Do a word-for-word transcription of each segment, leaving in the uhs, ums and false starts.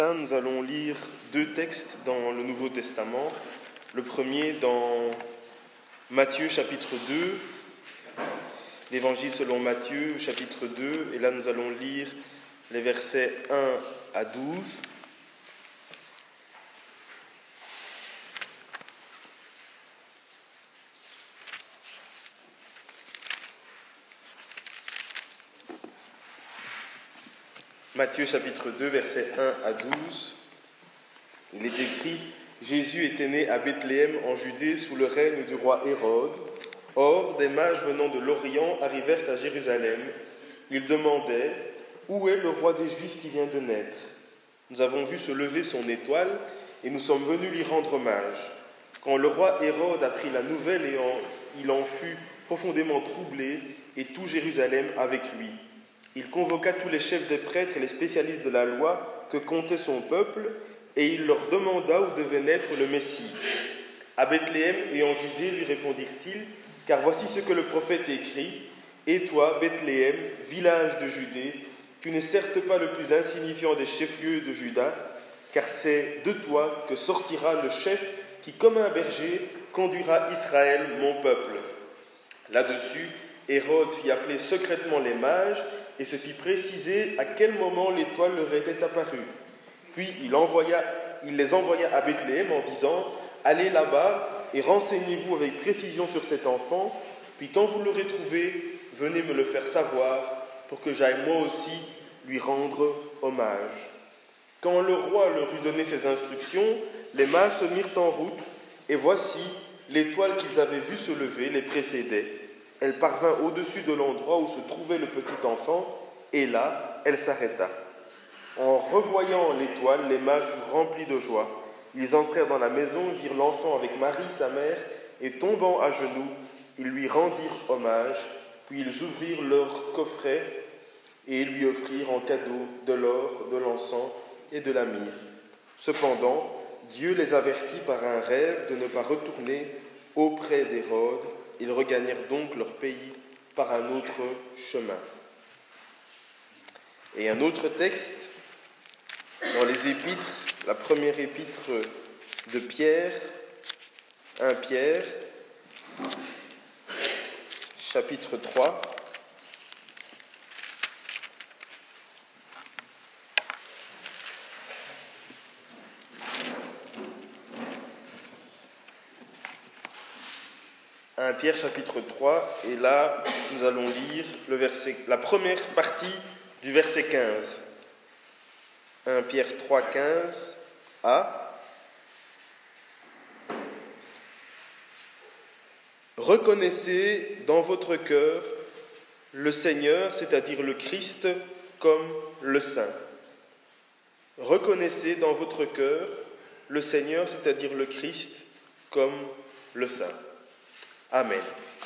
Nous allons lire deux textes dans le Nouveau Testament. Le premier dans Matthieu chapitre deux, l'Évangile selon Matthieu chapitre deux, et là nous allons lire les versets un à douze. Matthieu chapitre deux, versets un à douze, il est écrit « Jésus était né à Bethléem en Judée sous le règne du roi Hérode. Or, des mages venant de l'Orient arrivèrent à Jérusalem. Ils demandaient « Où est le roi des Juifs qui vient de naître ? Nous avons vu se lever son étoile et nous sommes venus lui rendre hommage. » Quand le roi Hérode apprit la nouvelle, et en, il en fut profondément troublé, et tout Jérusalem avec lui. Il convoqua tous les chefs des prêtres et les spécialistes de la loi que comptait son peuple, et il leur demanda où devait naître le Messie. « À Bethléem et en Judée, lui répondirent-ils, car voici ce que le prophète écrit. Et toi, Bethléem, village de Judée, tu n'es certes pas le plus insignifiant des chefs-lieux de Juda, car c'est de toi que sortira le chef qui, comme un berger, conduira Israël, mon peuple. » Là-dessus, Hérode fit appeler secrètement les mages et se fit préciser à quel moment l'étoile leur était apparue. Puis il, envoya, il les envoya à Bethléem en disant « Allez là-bas et renseignez-vous avec précision sur cet enfant, puis quand vous l'aurez trouvé, venez me le faire savoir pour que j'aille moi aussi lui rendre hommage. » Quand le roi leur eut donné ses instructions, les mages se mirent en route, et voici, l'étoile qu'ils avaient vue se lever les précédait. Elle parvint au-dessus de l'endroit où se trouvait le petit enfant, et là, elle s'arrêta. En revoyant l'étoile, les mages furent remplis de joie. Ils entrèrent dans la maison, virent l'enfant avec Marie, sa mère, et tombant à genoux, ils lui rendirent hommage, puis ils ouvrirent leur coffret et lui offrirent en cadeau de l'or, de l'encens et de la myrrhe. Cependant, Dieu les avertit par un rêve de ne pas retourner auprès d'Hérode. Ils regagnèrent donc leur pays par un autre chemin. Et un autre texte, dans les épîtres, la première épître de Pierre, premier Pierre, chapitre trois. premier Pierre chapitre trois, et là nous allons lire le verset, la première partie du verset quinze. premier Pierre trois, quinze a. Reconnaissez dans votre cœur le Seigneur, c'est-à-dire le Christ, comme le Saint. Reconnaissez dans votre cœur le Seigneur, c'est-à-dire le Christ, comme le Saint. Amen.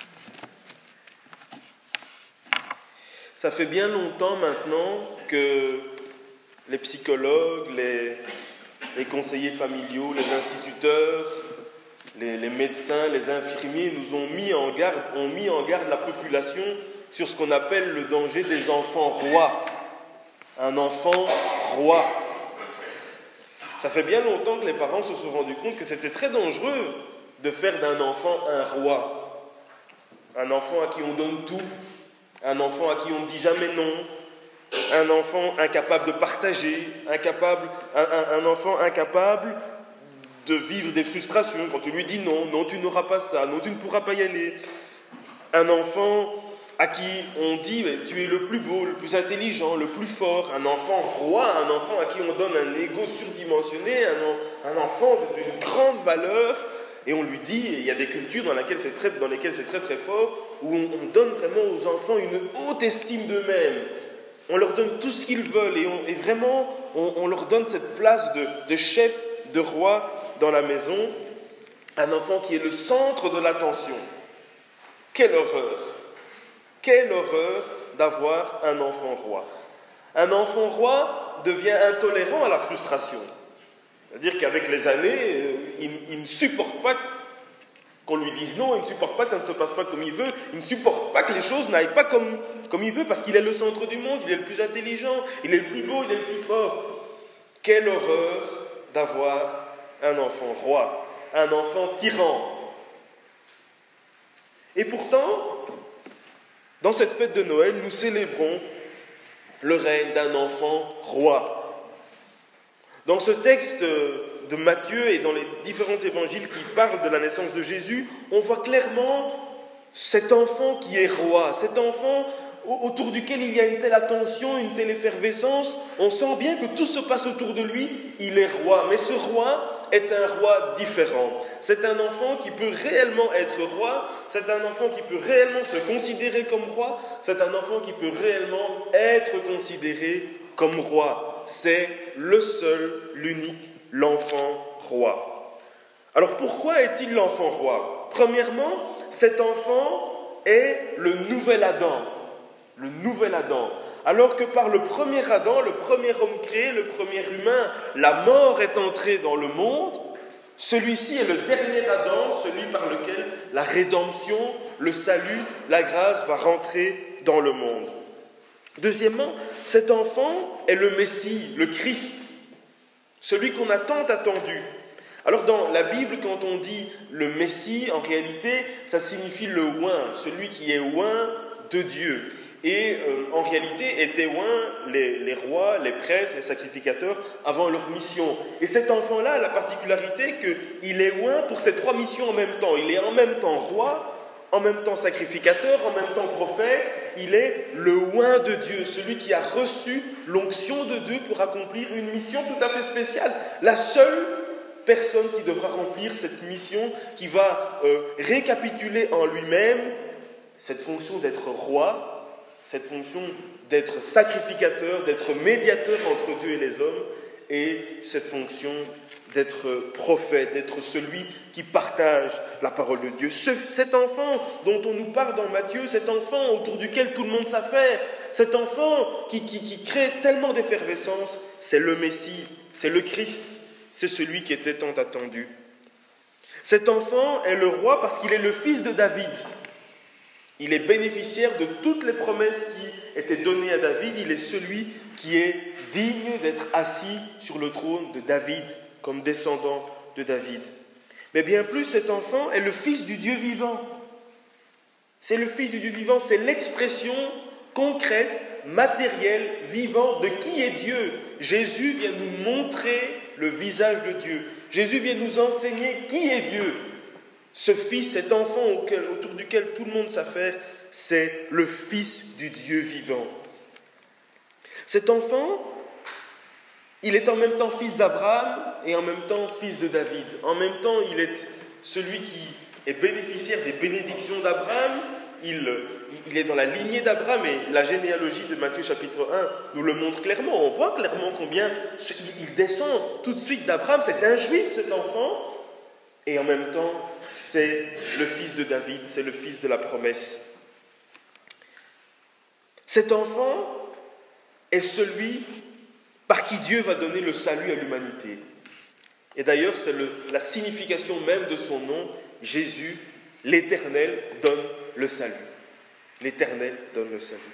Ça fait bien longtemps maintenant que les psychologues, les, les conseillers familiaux, les instituteurs, les, les médecins, les infirmiers nous ont mis en garde, ont mis en garde la population sur ce qu'on appelle le danger des enfants rois. Un enfant roi. Ça fait bien longtemps que les parents se sont rendus compte que c'était très dangereux de faire d'un enfant un roi, un enfant à qui on donne tout, un enfant à qui on ne dit jamais non, un enfant incapable de partager, incapable, un, un, un enfant incapable de vivre des frustrations quand on lui dit non, non tu n'auras pas ça, non tu ne pourras pas y aller, un enfant à qui on dit tu es le plus beau, le plus intelligent, le plus fort, un enfant roi, un enfant à qui on donne un ego surdimensionné, un, un enfant d'une grande valeur. Et on lui dit, et il y a des cultures dans, laquelle c'est très, dans lesquelles c'est très très fort, où on, on donne vraiment aux enfants une haute estime d'eux-mêmes. On leur donne tout ce qu'ils veulent, et, on, et vraiment, on, on leur donne cette place de, de chef, de roi dans la maison. Un enfant qui est le centre de l'attention. Quelle horreur! Quelle horreur d'avoir un enfant roi. Un enfant roi devient intolérant à la frustration. C'est-à-dire qu'avec les années, il, il ne supporte pas qu'on lui dise non, il ne supporte pas que ça ne se passe pas comme il veut, il ne supporte pas que les choses n'aillent pas comme, comme il veut, parce qu'il est le centre du monde, il est le plus intelligent, il est le plus beau, il est le plus fort. quelle horreur d'avoir un enfant roi, un enfant tyran. Et pourtant, dans cette fête de Noël, nous célébrons le règne d'un enfant roi. Dans ce texte de Matthieu et dans les différents évangiles qui parlent de la naissance de Jésus, on voit clairement cet enfant qui est roi, cet enfant autour duquel il y a une telle attention, une telle effervescence. On sent bien que tout se passe autour de lui, il est roi. Mais ce roi est un roi différent. C'est un enfant qui peut réellement être roi, c'est un enfant qui peut réellement se considérer comme roi, c'est un enfant qui peut réellement être considéré comme roi. C'est le seul, l'unique, l'enfant roi. Alors pourquoi est-il l'enfant roi ? Premièrement, cet enfant est le nouvel Adam. Le nouvel Adam. Alors que par le premier Adam, le premier homme créé, le premier humain, la mort est entrée dans le monde, celui-ci est le dernier Adam, celui par lequel la rédemption, le salut, la grâce va rentrer dans le monde. Deuxièmement, cet enfant est le Messie, le Christ, celui qu'on a tant attendu. Alors dans la Bible, quand on dit le Messie, en réalité, ça signifie le oint, celui qui est oint de Dieu. Et euh, en réalité, étaient oints les, les rois, les prêtres, les sacrificateurs avant leur mission. Et cet enfant-là a la particularité qu'il est oint pour ces trois missions en même temps. Il est en même temps roi, en même temps sacrificateur, en même temps prophète. Il est le oint de Dieu, celui qui a reçu l'onction de Dieu pour accomplir une mission tout à fait spéciale. La seule personne qui devra remplir cette mission, qui va euh, récapituler en lui-même cette fonction d'être roi, cette fonction d'être sacrificateur, d'être médiateur entre Dieu et les hommes, et cette fonction d'être prophète, d'être celui qui partage la parole de Dieu. Ce, cet enfant dont on nous parle dans Matthieu, cet enfant autour duquel tout le monde s'affaire, cet enfant qui, qui, qui crée tellement d'effervescence, c'est le Messie, c'est le Christ, c'est celui qui était tant attendu. Cet enfant est le roi parce qu'il est le fils de David. Il est bénéficiaire de toutes les promesses qui étaient données à David. Il est celui qui est digne d'être assis sur le trône de David, comme descendant de David. Mais bien plus, cet enfant est le fils du Dieu vivant. C'est le fils du Dieu vivant, c'est l'expression concrète, matérielle, vivante de qui est Dieu. Jésus vient nous montrer le visage de Dieu. Jésus vient nous enseigner qui est Dieu. Ce fils, cet enfant auquel, autour duquel tout le monde s'affaire, c'est le fils du Dieu vivant. Cet enfant, il est en même temps fils d'Abraham et en même temps fils de David. En même temps, il est celui qui est bénéficiaire des bénédictions d'Abraham. Il, il est dans la lignée d'Abraham et la généalogie de Matthieu chapitre un nous le montre clairement. On voit clairement combien il descend tout de suite d'Abraham. C'est un juif, cet enfant. Et en même temps, c'est le fils de David, c'est le fils de la promesse. Cet enfant est celui par qui Dieu va donner le salut à l'humanité. Et d'ailleurs, c'est le, la signification même de son nom, Jésus, l'Éternel donne le salut. L'Éternel donne le salut.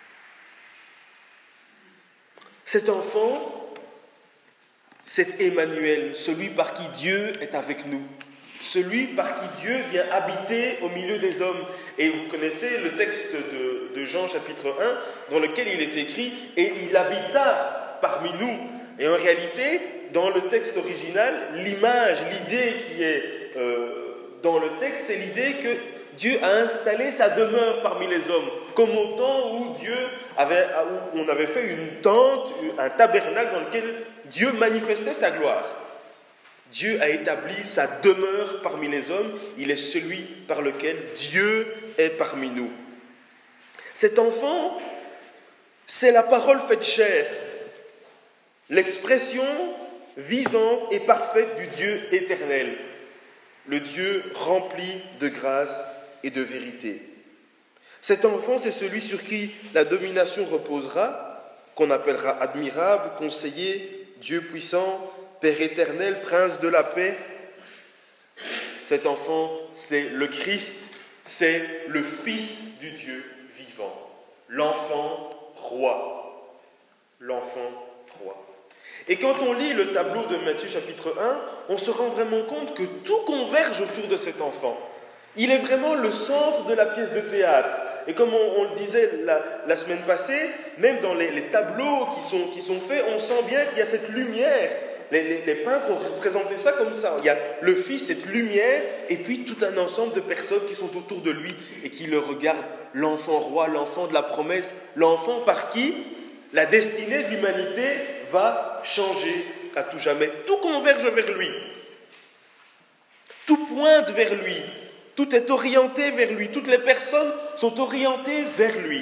Cet enfant, c'est Emmanuel, celui par qui Dieu est avec nous. Celui par qui Dieu vient habiter au milieu des hommes. Et vous connaissez le texte de, de Jean chapitre un, dans lequel il est écrit « Et il habita parmi nous ». Et en réalité, dans le texte original, l'image, l'idée qui est euh, dans le texte, c'est l'idée que Dieu a installé sa demeure parmi les hommes, comme au temps où Dieu avait, où on avait fait une tente, un tabernacle dans lequel Dieu manifestait sa gloire. Dieu a établi sa demeure parmi les hommes, il est celui par lequel Dieu est parmi nous. Cet enfant, c'est la parole faite chair, l'expression vivante et parfaite du Dieu éternel, le Dieu rempli de grâce et de vérité. Cet enfant, c'est celui sur qui la domination reposera, qu'on appellera admirable, conseiller, Dieu puissant, Père éternel, Prince de la paix. Cet enfant, c'est le Christ, c'est le Fils du Dieu vivant, l'enfant roi, l'enfant roi. Et quand on lit le tableau de Matthieu chapitre un, on se rend vraiment compte que tout converge autour de cet enfant. Il est vraiment le centre de la pièce de théâtre. Et comme on, on le disait la, la semaine passée, même dans les, les tableaux qui sont, qui sont faits, on sent bien qu'il y a cette lumière. Les, les, les peintres ont représenté ça comme ça. Il y a le Fils, cette lumière, et puis tout un ensemble de personnes qui sont autour de lui et qui le regardent. L'enfant roi, l'enfant de la promesse, l'enfant par qui la destinée de l'humanité va changer à tout jamais. Tout converge vers lui. Tout pointe vers lui. Tout est orienté vers lui. Toutes les personnes sont orientées vers lui.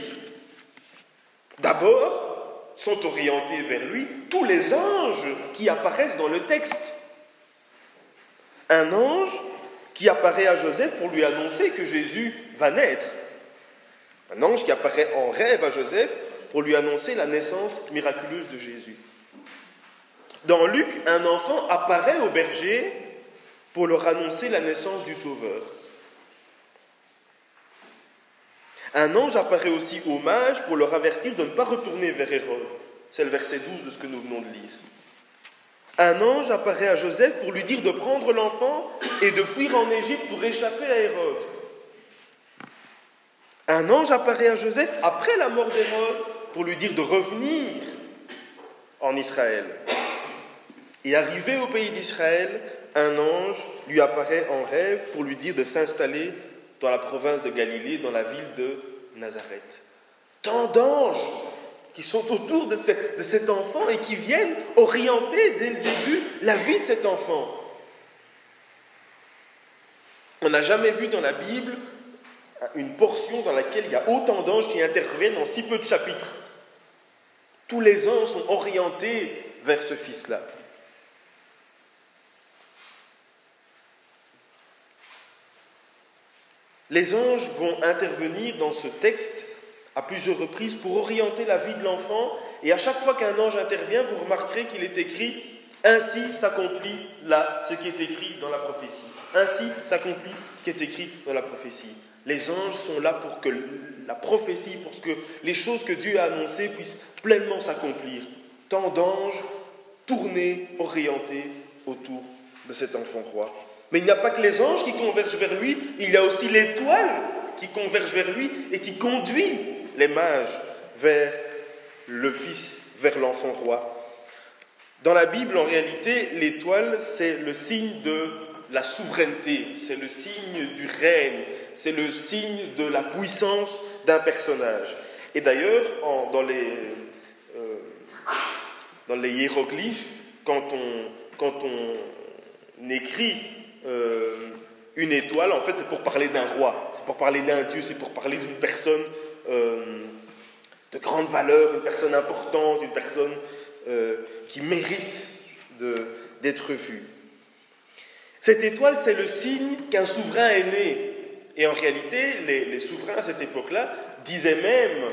D'abord, sont orientés vers lui tous les anges qui apparaissent dans le texte. Un ange qui apparaît à Joseph pour lui annoncer que Jésus va naître. Un ange qui apparaît en rêve à Joseph pour lui annoncer la naissance miraculeuse de Jésus. Dans Luc, un enfant apparaît aux bergers pour leur annoncer la naissance du Sauveur. Un ange apparaît aussi aux mages pour leur avertir de ne pas retourner vers Hérode. C'est le verset douze de ce que nous venons de lire. Un ange apparaît à Joseph pour lui dire de prendre l'enfant et de fuir en Égypte pour échapper à Hérode. Un ange apparaît à Joseph après la mort d'Hérode pour lui dire de revenir en Israël. Et arrivé au pays d'Israël, un ange lui apparaît en rêve pour lui dire de s'installer dans la province de Galilée, dans la ville de Nazareth. Tant d'anges qui sont autour de, ce, de cet enfant et qui viennent orienter dès le début la vie de cet enfant. On n'a jamais vu dans la Bible une portion dans laquelle il y a autant d'anges qui interviennent en si peu de chapitres. Tous les anges sont orientés vers ce Fils-là. Les anges vont intervenir dans ce texte à plusieurs reprises pour orienter la vie de l'enfant. Et à chaque fois qu'un ange intervient, vous remarquerez qu'il est écrit « Ainsi s'accomplit là ce qui est écrit dans la prophétie ». Ainsi s'accomplit ce qui est écrit dans la prophétie. Les anges sont là pour que la prophétie, pour que les choses que Dieu a annoncées puissent pleinement s'accomplir. Tant d'anges tournés, orientés autour de cet enfant roi. Mais il n'y a pas que les anges qui convergent vers lui, il y a aussi l'étoile qui converge vers lui et qui conduit les mages vers le Fils, vers l'enfant roi. Dans la Bible, en réalité, l'étoile, c'est le signe de la souveraineté, c'est le signe du règne, c'est le signe de la puissance d'un personnage. Et d'ailleurs, en, dans, les, euh, dans les hiéroglyphes, quand on, quand on écrit euh, une étoile, en fait, c'est pour parler d'un roi, c'est pour parler d'un dieu, c'est pour parler d'une personne euh, de grande valeur, une personne importante, une personne euh, qui mérite de, d'être vue. Cette étoile, c'est le signe qu'un souverain est né. Et en réalité, les, les souverains à cette époque-là disaient même,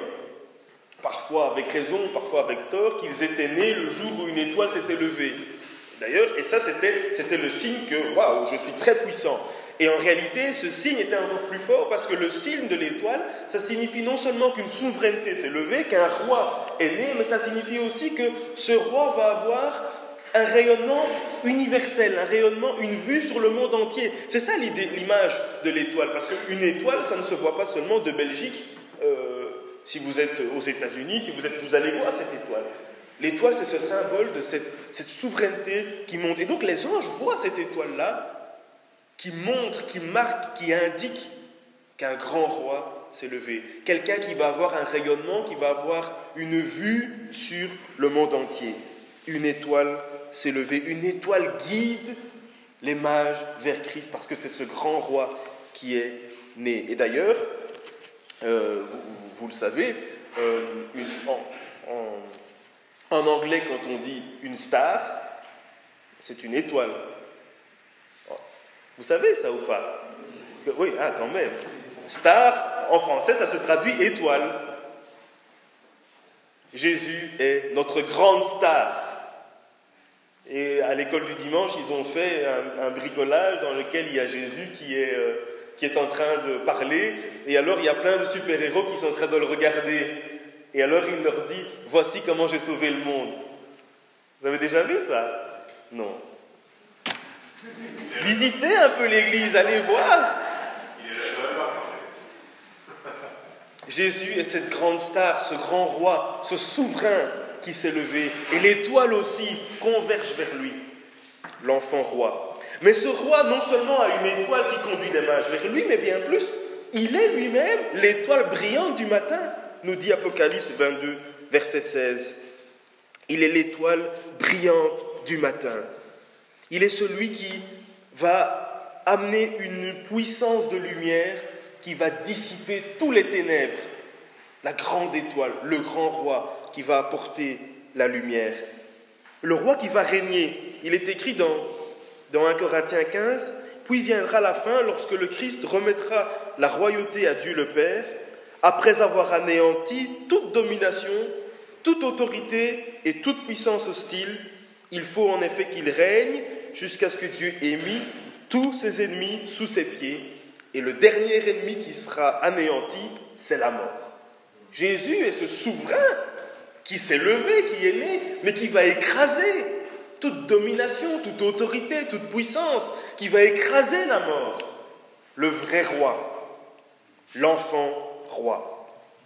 parfois avec raison, parfois avec tort, qu'ils étaient nés le jour où une étoile s'était levée. D'ailleurs, et ça, c'était, c'était le signe que, waouh, je suis très puissant. Et en réalité, ce signe était encore plus fort parce que le signe de l'étoile, ça signifie non seulement qu'une souveraineté s'est levée, qu'un roi est né, mais ça signifie aussi que ce roi va avoir un rayonnement universel, un rayonnement, une vue sur le monde entier. C'est ça l'idée, l'image de l'étoile, parce qu'une étoile, ça ne se voit pas seulement de Belgique. Euh, si vous êtes aux États-Unis, si vous êtes, vous allez voir cette étoile. L'étoile, c'est ce symbole de cette, cette souveraineté qui monte. Et donc les anges voient cette étoile-là, qui montre, qui marque, qui indique qu'un grand roi s'est levé. Quelqu'un qui va avoir un rayonnement, qui va avoir une vue sur le monde entier. Une étoile s'est levée, une étoile guide les mages vers Christ, parce que c'est ce grand roi qui est né. Et d'ailleurs, euh, vous, vous, vous le savez, euh, une, en, en, en anglais, quand on dit une star, c'est une étoile. Vous savez ça ou pas? Que, oui, ah, quand même. Star, en français, ça se traduit étoile. Jésus est notre grande star. Et à l'école du dimanche, ils ont fait un, un bricolage dans lequel il y a Jésus qui est, euh, qui est en train de parler. Et alors, il y a plein de super-héros qui sont en train de le regarder. Et alors, il leur dit, voici comment j'ai sauvé le monde. Vous avez déjà vu ça? Non. Visitez un peu l'église, allez voir. Jésus est cette grande star, ce grand roi, ce souverain qui s'est levé. Et l'étoile aussi converge vers lui, l'enfant roi. Mais ce roi, non seulement a une étoile qui conduit les mages vers lui, mais bien plus, il est lui-même l'étoile brillante du matin, nous dit Apocalypse vingt-deux, verset seize. Il est l'étoile brillante du matin. Il est celui qui va amener une puissance de lumière qui va dissiper tous les ténèbres. La grande étoile, le grand roi qui va apporter la lumière. Le roi qui va régner. Il est écrit dans, dans un Corinthiens quinze, « Puis viendra la fin lorsque le Christ remettra la royauté à Dieu le Père, après avoir anéanti toute domination, toute autorité et toute puissance hostile. Il faut en effet qu'il règne jusqu'à ce que Dieu ait mis tous ses ennemis sous ses pieds. Et le dernier ennemi qui sera anéanti, c'est la mort. » Jésus est ce souverain qui s'est levé, qui est né, mais qui va écraser toute domination, toute autorité, toute puissance, qui va écraser la mort. Le vrai roi, l'enfant roi.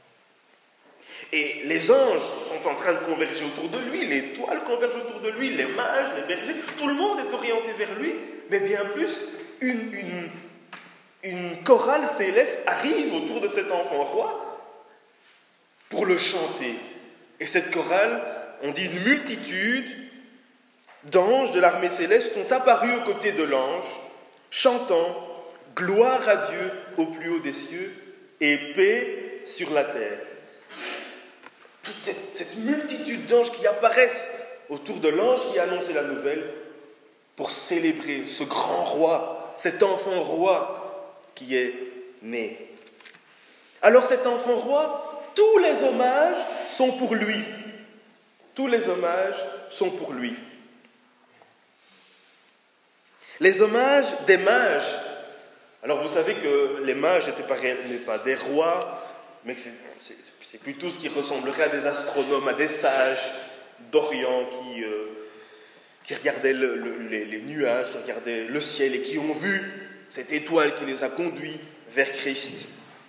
Et les anges sont en train de converger autour de lui, l'étoile converge autour de lui, les mages, les bergers, tout le monde est orienté vers lui, mais bien plus, une, une, une chorale céleste arrive autour de cet enfant roi pour le chanter. Et cette chorale, on dit une multitude d'anges de l'armée céleste sont apparus aux côtés de l'ange, chantant « Gloire à Dieu au plus haut des cieux et paix sur la terre ». Toute cette, cette multitude d'anges qui apparaissent autour de l'ange qui a annoncé la nouvelle pour célébrer ce grand roi, cet enfant roi qui est né. Alors cet enfant roi, tous les hommages sont pour lui. Tous les hommages sont pour lui. Les hommages des mages. Alors vous savez que les mages n'étaient pas, pas des rois, mais c'est, c'est, c'est plutôt ce qui ressemblerait à des astronomes, à des sages d'Orient qui, euh, qui regardaient le, le, les, les nuages, qui regardaient le ciel et qui ont vu cette étoile qui les a conduits vers Christ.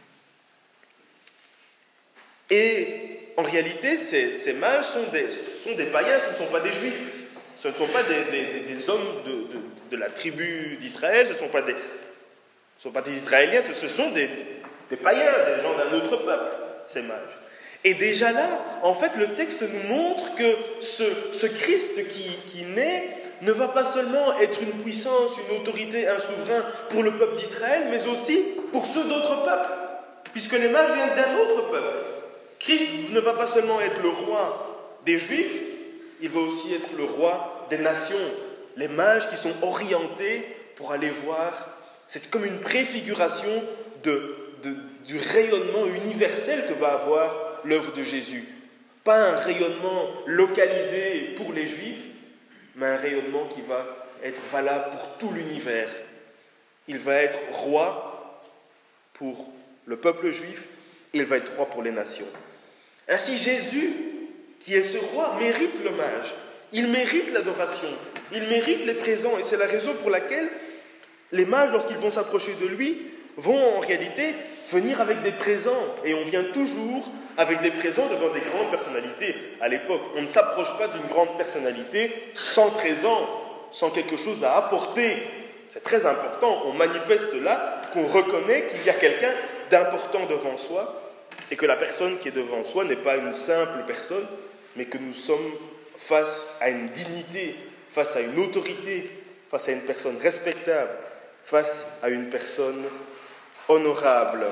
Et en réalité, ces, ces mages sont des, sont des païens, ce ne sont pas des juifs. Ce ne sont pas des, des, des hommes de, de, de la tribu d'Israël, ce ne sont pas des, ce sont pas des Israéliens, ce, ce sont des, des païens, des gens d'un autre peuple, ces mages. Et déjà là, en fait, le texte nous montre que ce, ce Christ qui, qui naît ne va pas seulement être une puissance, une autorité, un souverain pour le peuple d'Israël, mais aussi pour ceux d'autres peuples, puisque les mages viennent d'un autre peuple. Christ ne va pas seulement être le roi des Juifs, il va aussi être le roi des nations. Les mages qui sont orientés pour aller voir, c'est comme une préfiguration de, de, du rayonnement universel que va avoir l'œuvre de Jésus. Pas un rayonnement localisé pour les Juifs, mais un rayonnement qui va être valable pour tout l'univers. Il va être roi pour le peuple juif, il va être roi pour les nations. Ainsi Jésus, qui est ce roi, mérite l'hommage, il mérite l'adoration, il mérite les présents, et c'est la raison pour laquelle les mages, lorsqu'ils vont s'approcher de lui, vont en réalité venir avec des présents, et on vient toujours avec des présents devant des grandes personnalités. À l'époque, on ne s'approche pas d'une grande personnalité sans présent, sans quelque chose à apporter. C'est très important, on manifeste là qu'on reconnaît qu'il y a quelqu'un d'important devant soi, et que la personne qui est devant soi n'est pas une simple personne, mais que nous sommes face à une dignité, face à une autorité, face à une personne respectable, face à une personne honorable.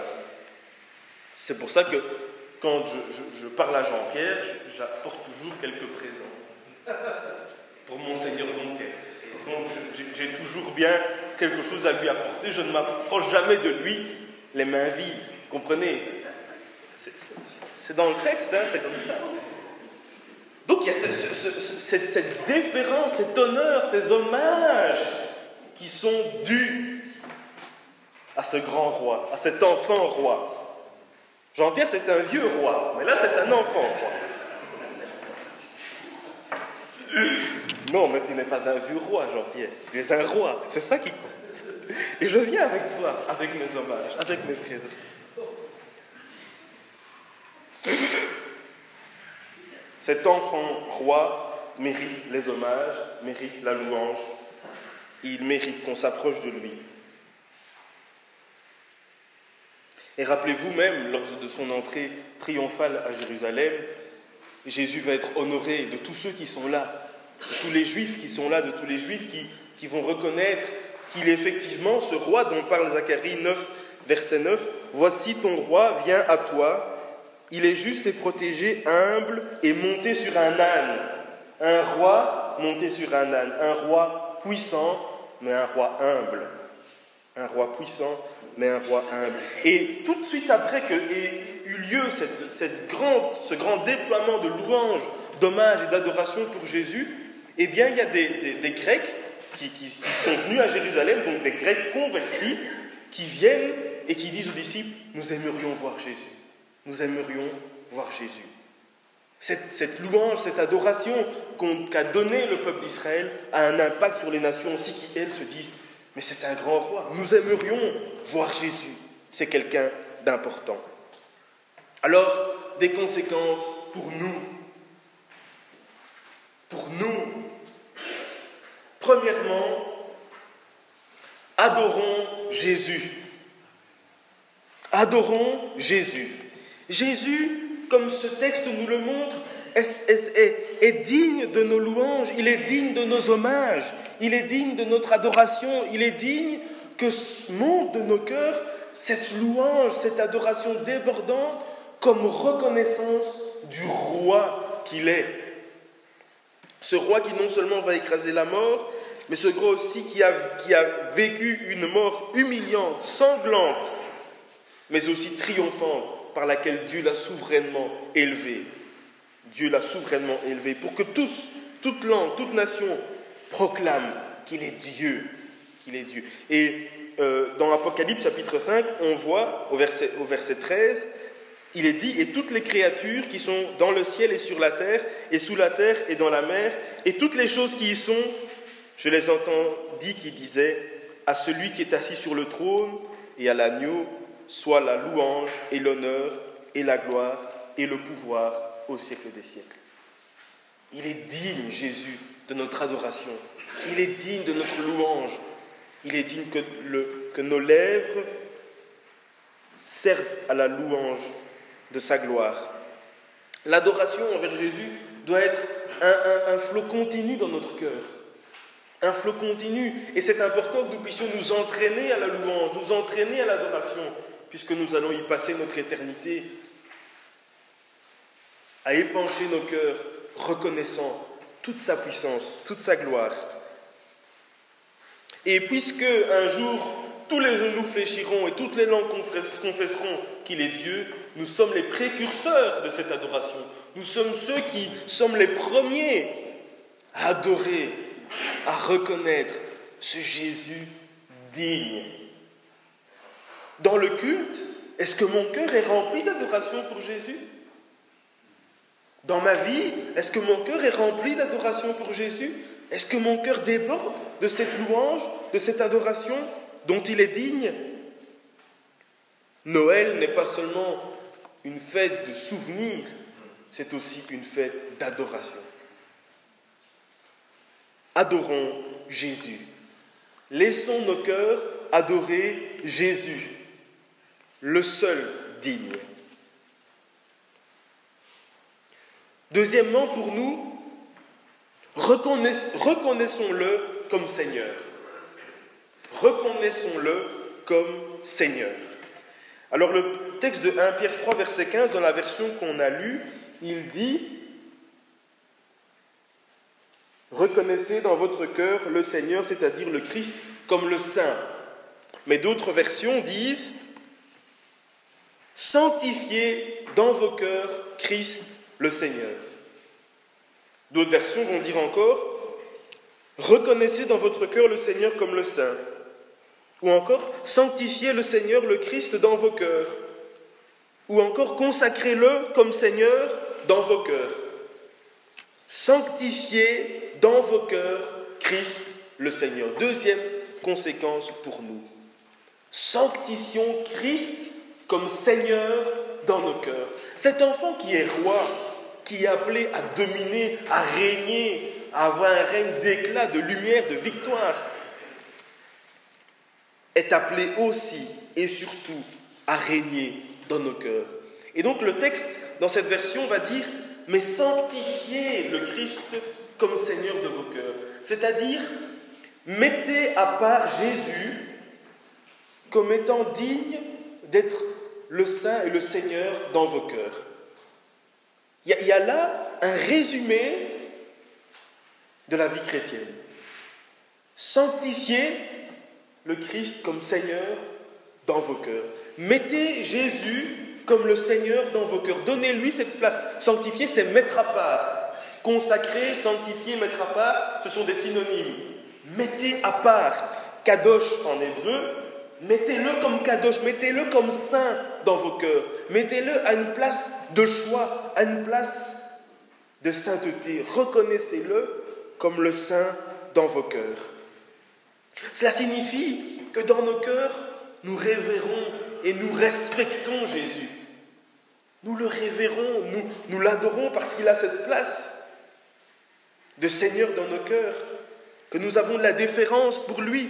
C'est pour ça que quand je, je, je parle à Jean-Pierre, j'apporte toujours quelques présents pour Monseigneur Donquet. Donc j'ai, j'ai toujours bien quelque chose à lui apporter. Je ne m'approche jamais de lui les mains vides. Comprenez ? C'est, c'est, c'est dans le texte, hein, c'est comme ça. Donc il y a ce, ce, ce, cette, cette déférence, cet honneur, ces hommages qui sont dus à ce grand roi, à cet enfant roi. Jean-Pierre, c'est un vieux roi, mais là, c'est un enfant roi. Non, mais tu n'es pas un vieux roi, Jean-Pierre. Tu es un roi. C'est ça qui compte. Et je viens avec toi, avec mes hommages, avec mes présents. Cet enfant roi mérite les hommages, mérite la louange. Il mérite qu'on s'approche de lui. Et rappelez-vous même, lors de son entrée triomphale à Jérusalem, Jésus va être honoré de tous ceux qui sont là, de tous les Juifs qui sont là, de tous les Juifs qui, qui vont reconnaître qu'il est effectivement ce roi dont parle Zacharie neuf, verset neuf. « Voici ton roi vient à toi, il est juste et protégé, humble et monté sur un âne. » Un roi monté sur un âne, un roi puissant, mais un roi humble. Un roi puissant, mais un roi humble. Et tout de suite après qu'ait eu lieu cette, cette grande, ce grand déploiement de louanges, d'hommages et d'adoration pour Jésus, eh bien, il y a des, des, des Grecs qui, qui, qui sont venus à Jérusalem, donc des Grecs convertis, qui viennent et qui disent aux disciples, « Nous aimerions voir Jésus. Nous aimerions voir Jésus. » Cette, cette louange, cette adoration qu'on, qu'a donnée le peuple d'Israël a un impact sur les nations aussi qui, elles, se disent « Mais c'est un grand roi, nous aimerions voir Jésus. » C'est quelqu'un d'important. Alors, des conséquences pour nous. Pour nous. Premièrement, adorons Jésus. Adorons Jésus. Jésus, comme ce texte nous le montre, est, est, est, est digne de nos louanges, il est digne de nos hommages, il est digne de notre adoration, il est digne que monte de nos cœurs cette louange, cette adoration débordante comme reconnaissance du roi qu'il est. Ce roi qui non seulement va écraser la mort, mais ce roi aussi qui a, qui a vécu une mort humiliante, sanglante, mais aussi triomphante, par laquelle Dieu l'a souverainement élevé. Dieu l'a souverainement élevé pour que tous, toute langue, toute nation proclament qu'il est Dieu, qu'il est Dieu. Et euh, dans Apocalypse chapitre cinq, on voit au verset, au verset treize, il est dit « Et toutes les créatures qui sont dans le ciel et sur la terre, et sous la terre et dans la mer, et toutes les choses qui y sont, je les entends dit qui disaient « À celui qui est assis sur le trône et à l'agneau, soit la louange et l'honneur et la gloire et le pouvoir au siècle des siècles. » Il est digne, Jésus, de notre adoration. Il est digne de notre louange. Il est digne que, le, que nos lèvres servent à la louange de sa gloire. L'adoration envers Jésus doit être un, un, un flot continu dans notre cœur. Un flot continu. Et c'est important que nous puissions nous entraîner à la louange, nous entraîner à l'adoration, puisque nous allons y passer notre éternité, à épancher nos cœurs, reconnaissant toute sa puissance, toute sa gloire. Et puisque un jour, tous les genoux fléchiront et toutes les langues confesseront qu'il est Dieu, nous sommes les précurseurs de cette adoration. Nous sommes ceux qui sommes les premiers à adorer, à reconnaître ce Jésus digne. Dans le culte, est-ce que mon cœur est rempli d'adoration pour Jésus ? Dans ma vie, est-ce que mon cœur est rempli d'adoration pour Jésus ? Est-ce que mon cœur déborde de cette louange, de cette adoration dont il est digne ? Noël n'est pas seulement une fête de souvenirs, c'est aussi une fête d'adoration. Adorons Jésus. Laissons nos cœurs adorer Jésus, le seul digne. Deuxièmement, pour nous, reconnaissons, reconnaissons-le comme Seigneur. Reconnaissons-le comme Seigneur. Alors le texte de premier Pierre trois, verset quinze, dans la version qu'on a lue, il dit « Reconnaissez dans votre cœur le Seigneur, c'est-à-dire le Christ, comme le Saint. » Mais d'autres versions disent « Sanctifiez dans vos cœurs Christ le Seigneur. » D'autres versions vont dire encore « Reconnaissez dans votre cœur le Seigneur comme le Saint. » Ou encore « Sanctifiez le Seigneur le Christ dans vos cœurs. » Ou encore « Consacrez-le comme Seigneur dans vos cœurs. » Sanctifiez dans vos cœurs Christ le Seigneur. Deuxième conséquence pour nous. Sanctifions Christ comme Seigneur dans nos cœurs. Cet enfant qui est roi, qui est appelé à dominer, à régner, à avoir un règne d'éclat, de lumière, de victoire, est appelé aussi et surtout à régner dans nos cœurs. Et donc le texte, dans cette version, va dire « Mais sanctifiez le Christ comme Seigneur de vos cœurs ». C'est-à-dire, mettez à part Jésus comme étant digne d'être le Saint et le Seigneur dans vos cœurs. Il y a, il y a là un résumé de la vie chrétienne. Sanctifiez le Christ comme Seigneur dans vos cœurs. Mettez Jésus comme le Seigneur dans vos cœurs. Donnez-lui cette place. Sanctifier, c'est mettre à part. Consacrer, sanctifier, mettre à part, ce sont des synonymes. Mettez à part. Kadosh en hébreu, mettez-le comme Kadosh, mettez-le comme saint dans vos cœurs. Mettez-le à une place de choix, à une place de sainteté. Reconnaissez-le comme le saint dans vos cœurs. Cela signifie que dans nos cœurs, nous révérons et nous respectons Jésus. Nous le révérons, nous, nous l'adorons parce qu'il a cette place de Seigneur dans nos cœurs, que nous avons de la déférence pour lui.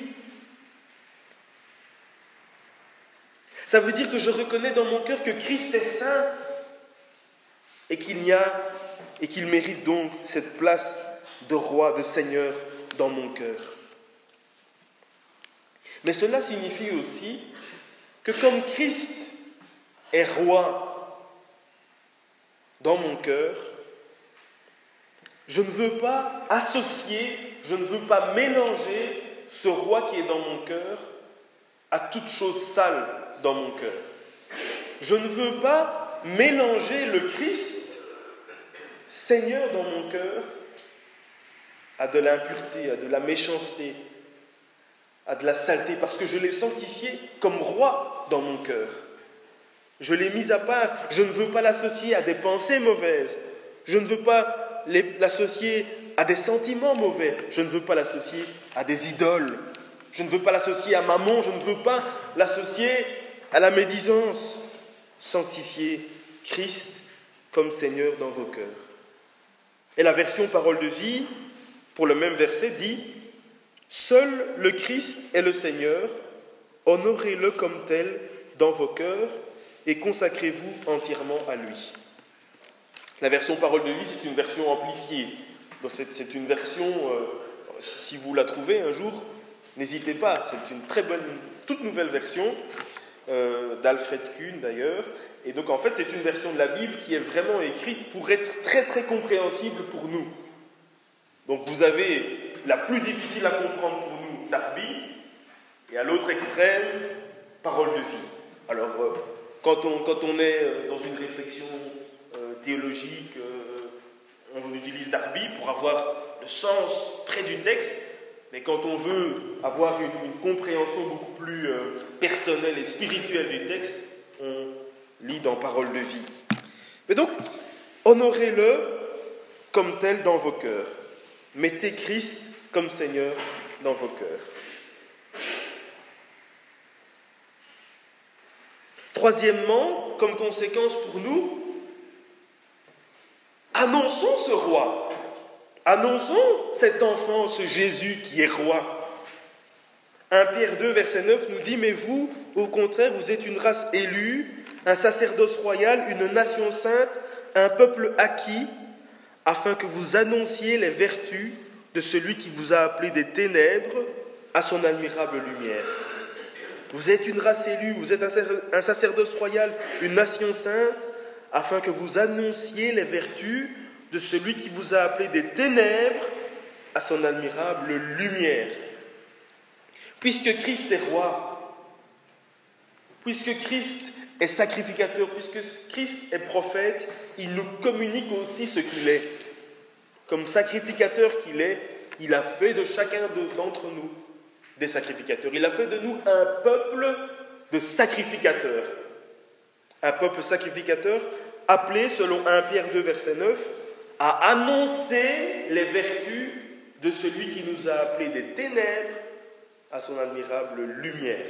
Ça veut dire que je reconnais dans mon cœur que Christ est saint et qu'il y a et qu'il mérite donc cette place de roi, de Seigneur dans mon cœur. Mais cela signifie aussi que comme Christ est roi dans mon cœur, je ne veux pas associer, je ne veux pas mélanger ce roi qui est dans mon cœur à toute chose sale dans mon cœur. Je ne veux pas mélanger le Christ, Seigneur dans mon cœur, à de l'impureté, à de la méchanceté, à de la saleté, parce que je l'ai sanctifié comme roi dans mon cœur. Je l'ai mis à part. Je ne veux pas l'associer à des pensées mauvaises. Je ne veux pas l'associer à des sentiments mauvais. Je ne veux pas l'associer à des idoles. Je ne veux pas l'associer à Mammon. Je ne veux pas l'associer à la médisance. Sanctifiez Christ comme Seigneur dans vos cœurs. Et la version Parole de vie, pour le même verset, dit « Seul le Christ est le Seigneur, honorez-le comme tel dans vos cœurs et consacrez-vous entièrement à lui. » La version Parole de vie, c'est une version amplifiée. Donc c'est, c'est une version, euh, si vous la trouvez un jour, n'hésitez pas, c'est une très bonne, une toute nouvelle version euh, d'Alfred Kuhn d'ailleurs. Et donc en fait, c'est une version de la Bible qui est vraiment écrite pour être très très compréhensible pour nous. Donc vous avez la plus difficile à comprendre pour nous, Darby, et à l'autre extrême, Parole de vie. Alors, euh, quand, on, quand on est euh, dans une réflexion euh, théologique, euh, on utilise Darby pour avoir le sens près du texte, mais quand on veut avoir une, une compréhension beaucoup plus euh, personnelle et spirituelle du texte, on lit dans Parole de vie. Mais donc, honorez-le comme tel dans vos cœurs. Mettez Christ comme Seigneur dans vos cœurs. Troisièmement, comme conséquence pour nous, annonçons ce roi. Annonçons cet enfant, ce Jésus qui est roi. premier Pierre deux, verset neuf nous dit « Mais vous, au contraire, vous êtes une race élue, un sacerdoce royal, une nation sainte, un peuple acquis, afin que vous annonciez les vertus de celui qui vous a appelé des ténèbres à son admirable lumière. » Vous êtes une race élue, vous êtes un sacerdoce royal, une nation sainte, afin que vous annonciez les vertus de celui qui vous a appelé des ténèbres à son admirable lumière. Puisque Christ est roi, puisque Christ est sacrificateur, puisque Christ est prophète, il nous communique aussi ce qu'il est. Comme sacrificateur qu'il est, il a fait de chacun d'entre nous des sacrificateurs. Il a fait de nous un peuple de sacrificateurs. Un peuple sacrificateur appelé, selon premier Pierre deux, verset neuf, à annoncer les vertus de celui qui nous a appelés des ténèbres à son admirable lumière.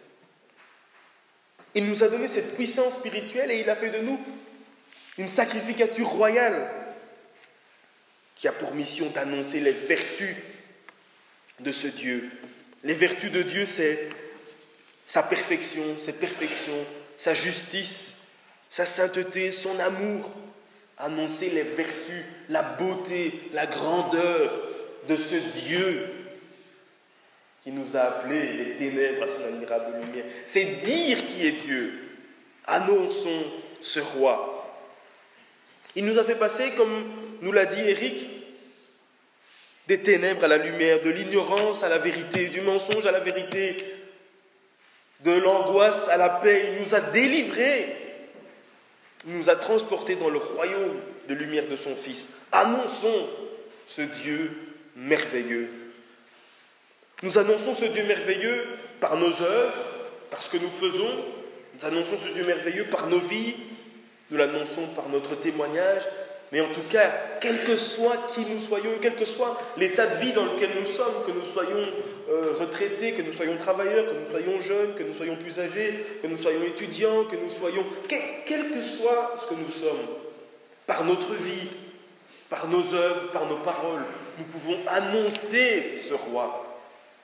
Il nous a donné cette puissance spirituelle et il a fait de nous une sacrificature royale qui a pour mission d'annoncer les vertus de ce Dieu. Les vertus de Dieu, c'est sa perfection, ses perfections, sa justice, sa sainteté, son amour. Annoncer les vertus, la beauté, la grandeur de ce Dieu qui nous a appelés des ténèbres à son admirable lumière. C'est dire qui est Dieu. Annonçons ce roi. Il nous a fait passer, comme nous l'a dit Éric, des ténèbres à la lumière, de l'ignorance à la vérité, du mensonge à la vérité, de l'angoisse à la paix. Il nous a délivrés. Il nous a transportés dans le royaume de lumière de son Fils. Annonçons ce Dieu merveilleux. Nous annonçons ce Dieu merveilleux par nos œuvres, par ce que nous faisons. Nous annonçons ce Dieu merveilleux par nos vies. Nous l'annonçons par notre témoignage. Mais en tout cas, quel que soit qui nous soyons, quel que soit l'état de vie dans lequel nous sommes, que nous soyons euh, retraités, que nous soyons travailleurs, que nous soyons jeunes, que nous soyons plus âgés, que nous soyons étudiants, que nous soyons... Quel, quel que soit ce que nous sommes, par notre vie, par nos œuvres, par nos paroles, nous pouvons annoncer ce roi.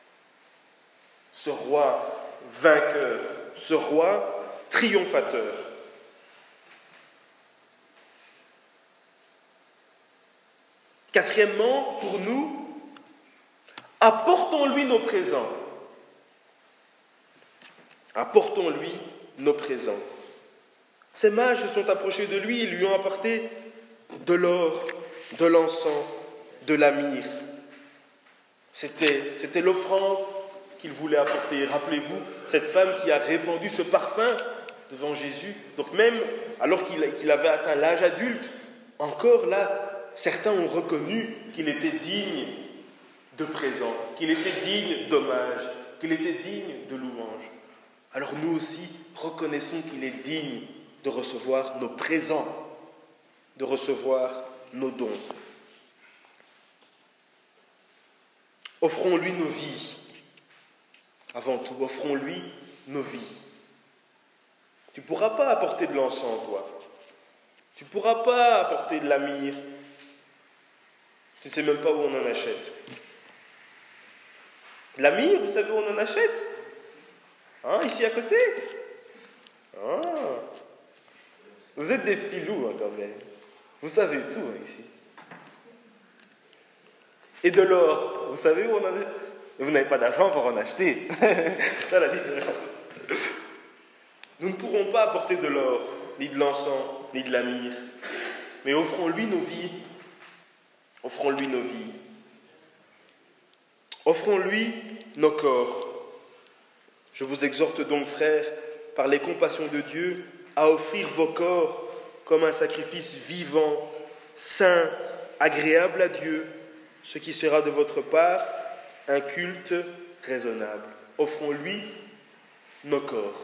Ce roi vainqueur, ce roi triomphateur. Quatrièmement, pour nous, apportons-lui nos présents. Apportons-lui nos présents. Ces mages se sont approchés de lui et lui ont apporté de l'or, de l'encens, de la myrrhe. C'était, c'était l'offrande qu'ils voulaient apporter. Rappelez-vous, cette femme qui a répandu ce parfum devant Jésus. Donc même alors qu'il, qu'il avait atteint l'âge adulte, encore là, certains ont reconnu qu'il était digne de présent, qu'il était digne d'hommage, qu'il était digne de louange. Alors nous aussi, reconnaissons qu'il est digne de recevoir nos présents, de recevoir nos dons. Offrons-lui nos vies. Avant tout, offrons-lui nos vies. Tu ne pourras pas apporter de l'encens, toi. Tu ne pourras pas apporter de la myrrhe. Tu ne sais même pas où on en achète. La myrrhe, vous savez où on en achète? Hein, ici à côté? Ah. Vous êtes des filous, hein, quand même. Vous savez tout, hein, ici. Et de l'or, vous savez où on en achète? Vous n'avez pas d'argent pour en acheter. C'est ça la différence. Nous ne pourrons pas apporter de l'or, ni de l'encens, ni de la myrrhe. Mais offrons-lui nos vies. Offrons-lui nos vies. Offrons-lui nos corps. Je vous exhorte donc, frères, par les compassions de Dieu, à offrir vos corps comme un sacrifice vivant, saint, agréable à Dieu, ce qui sera de votre part un culte raisonnable. Offrons-lui nos corps.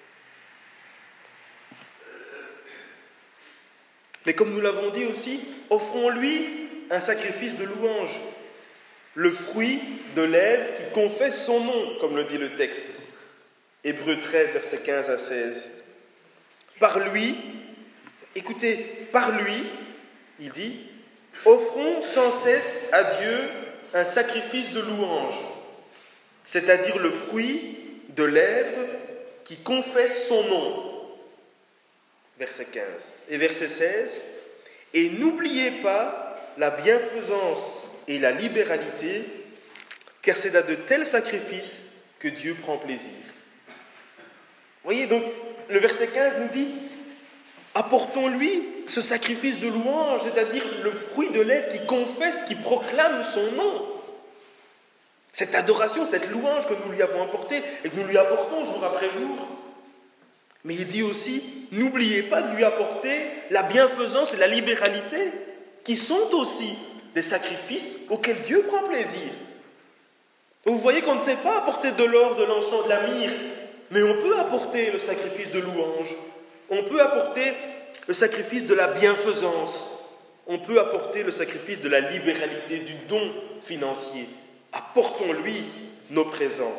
Mais comme nous l'avons dit aussi, offrons-lui un sacrifice de louange, le fruit de lèvres qui confesse son nom, comme le dit le texte. Hébreux treize, versets quinze à seize. Par lui, écoutez, par lui, il dit, offrons sans cesse à Dieu un sacrifice de louange, c'est-à-dire le fruit de lèvres qui confesse son nom. Verset quinze. Et verset seize. Et n'oubliez pas la bienfaisance et la libéralité, car c'est à de tels sacrifices que Dieu prend plaisir. Vous voyez, donc, le verset quinze nous dit, apportons-lui ce sacrifice de louange, c'est-à-dire le fruit de lèvres qui confesse, qui proclame son nom. Cette adoration, cette louange que nous lui avons apportée et que nous lui apportons jour après jour. Mais il dit aussi, n'oubliez pas de lui apporter la bienfaisance et la libéralité, qui sont aussi des sacrifices auxquels Dieu prend plaisir. Vous voyez qu'on ne sait pas apporter de l'or, de l'encens, de la myrrhe, mais on peut apporter le sacrifice de louange, on peut apporter le sacrifice de la bienfaisance, on peut apporter le sacrifice de la libéralité, du don financier. Apportons-lui nos présents.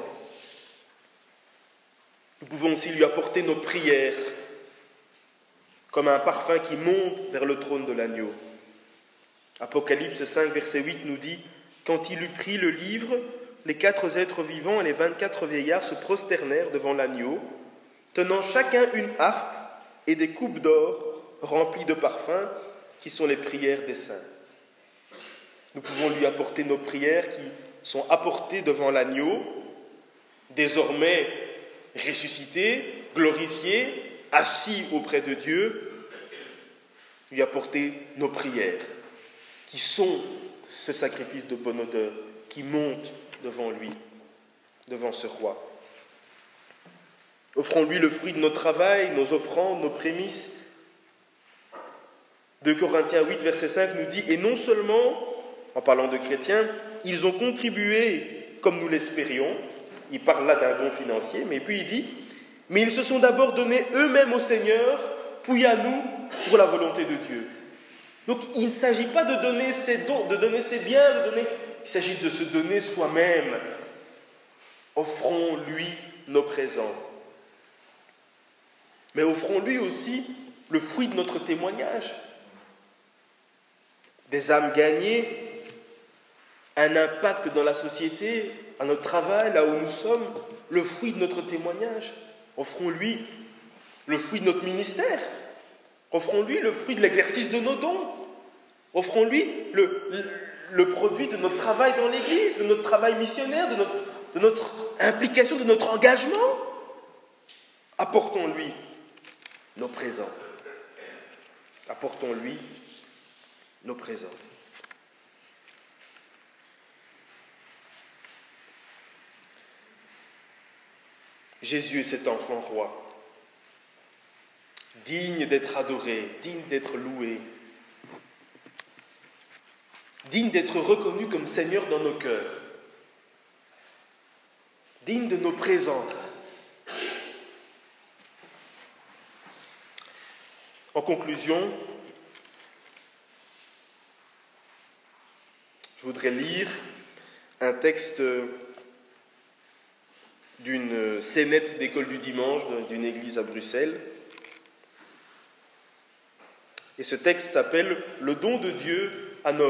Nous pouvons aussi lui apporter nos prières, comme un parfum qui monte vers le trône de l'agneau. Apocalypse cinq, verset huit nous dit « Quand il eut pris le livre, les quatre êtres vivants et les vingt-quatre vieillards se prosternèrent devant l'agneau, tenant chacun une harpe et des coupes d'or remplies de parfums, qui sont les prières des saints. » Nous pouvons lui apporter nos prières qui sont apportées devant l'agneau, désormais ressuscité, glorifié, assis auprès de Dieu, lui apporter nos prières, qui sont ce sacrifice de bonne odeur, qui monte devant lui, devant ce roi. Offrons-lui le fruit de notre travail, nos offrandes, nos prémices. deux Corinthiens huit, verset cinq nous dit « Et non seulement, en parlant de chrétiens, ils ont contribué comme nous l'espérions », il parle là d'un don financier, mais puis il dit « Mais ils se sont d'abord donnés eux-mêmes au Seigneur, puis à nous pour la volonté de Dieu. » Donc il ne s'agit pas de donner ses dons, de donner ses biens, de donner, il s'agit de se donner soi-même. Offrons-lui nos présents. Mais offrons-lui aussi le fruit de notre témoignage. Des âmes gagnées, un impact dans la société, à notre travail, là où nous sommes, le fruit de notre témoignage. Offrons-lui le fruit de notre ministère. Offrons-lui le fruit de l'exercice de nos dons. Offrons-lui le, le, le produit de notre travail dans l'Église, de notre travail missionnaire, de notre, de notre implication, de notre engagement. Apportons-lui nos présents. Apportons-lui nos présents. Jésus est cet enfant roi, digne d'être adoré, digne d'être loué, digne d'être reconnu comme Seigneur dans nos cœurs, digne de nos présents. En conclusion, je voudrais lire un texte d'une scénette d'école du dimanche d'une église à Bruxelles. Et ce texte s'appelle « Le don de Dieu à Noël ».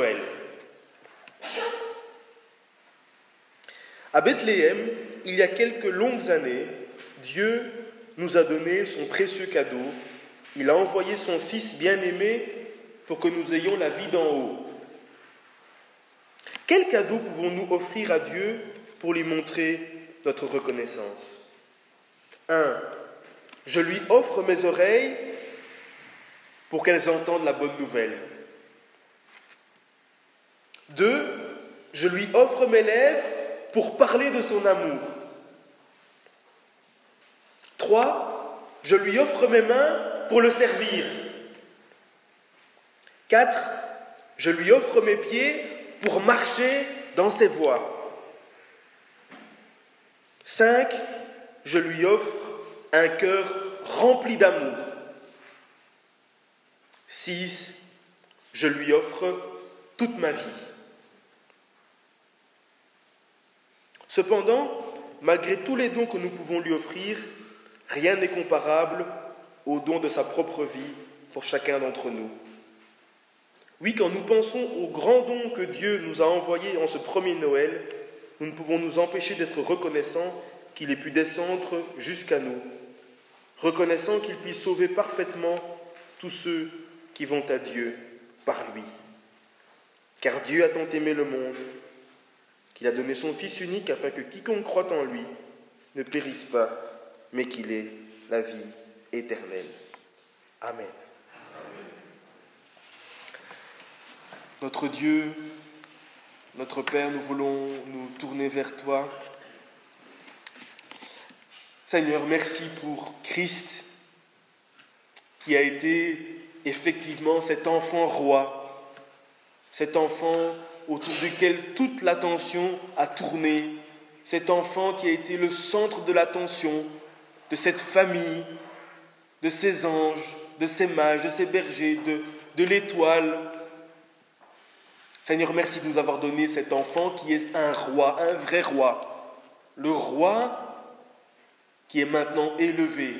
À Bethléem, il y a quelques longues années, Dieu nous a donné son précieux cadeau. Il a envoyé son Fils bien-aimé pour que nous ayons la vie d'en haut. Quel cadeau pouvons-nous offrir à Dieu pour lui montrer notre reconnaissance? un. Je lui offre mes oreilles pour qu'elles entendent la bonne nouvelle. deux. Je lui offre mes lèvres pour parler de son amour. trois. Je lui offre mes mains pour le servir. quatre. Je lui offre mes pieds pour marcher dans ses voies. cinq. Je lui offre un cœur rempli d'amour. six. Je lui offre toute ma vie. Cependant, malgré tous les dons que nous pouvons lui offrir, rien n'est comparable au don de sa propre vie pour chacun d'entre nous. Oui, quand nous pensons aux grands dons que Dieu nous a envoyés en ce premier Noël, nous ne pouvons nous empêcher d'être reconnaissants qu'il ait pu descendre jusqu'à nous, reconnaissant qu'il puisse sauver parfaitement tous ceux qui vont à Dieu par lui. Car Dieu a tant aimé le monde qu'il a donné son Fils unique afin que quiconque croit en lui ne périsse pas, mais qu'il ait la vie éternelle. Amen. Notre Dieu, notre Père, nous voulons nous tourner vers toi. Seigneur, merci pour Christ, qui a été effectivement cet enfant roi, cet enfant autour duquel toute l'attention a tourné, cet enfant qui a été le centre de l'attention de cette famille, de ces anges, de ces mages, de ces bergers, de, de l'étoile, Seigneur, merci de nous avoir donné cet enfant qui est un roi, un vrai roi. Le roi qui est maintenant élevé.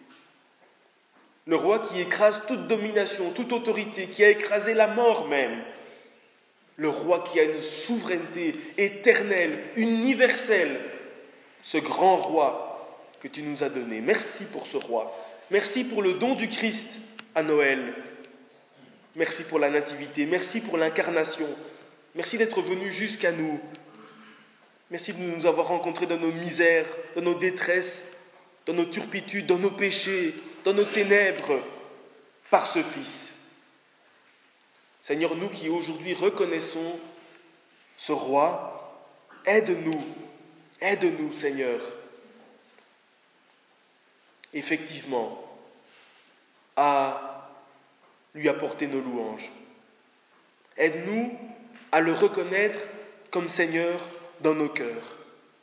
Le roi qui écrase toute domination, toute autorité, qui a écrasé la mort même. Le roi qui a une souveraineté éternelle, universelle. Ce grand roi que tu nous as donné. Merci pour ce roi. Merci pour le don du Christ à Noël. Merci pour la nativité. Merci pour l'incarnation. Merci d'être venu jusqu'à nous. Merci de nous avoir rencontrés dans nos misères, dans nos détresses, dans nos turpitudes, dans nos péchés, dans nos ténèbres, par ce Fils. Seigneur, nous qui aujourd'hui reconnaissons ce roi, aide-nous, aide-nous, Seigneur, effectivement, à lui apporter nos louanges. Aide-nous à le reconnaître comme Seigneur dans nos cœurs.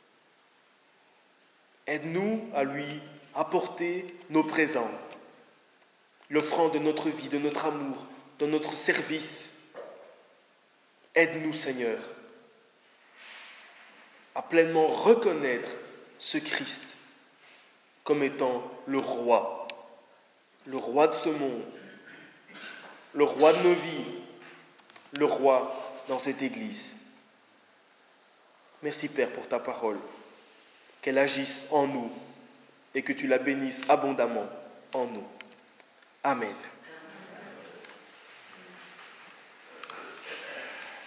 Aide-nous à lui apporter nos présents, l'offrande de notre vie, de notre amour, de notre service. Aide-nous, Seigneur, à pleinement reconnaître ce Christ comme étant le roi, le roi de ce monde, le roi de nos vies, le roi dans cette Église. Merci, Père, pour ta parole, qu'elle agisse en nous et que tu la bénisses abondamment en nous. Amen.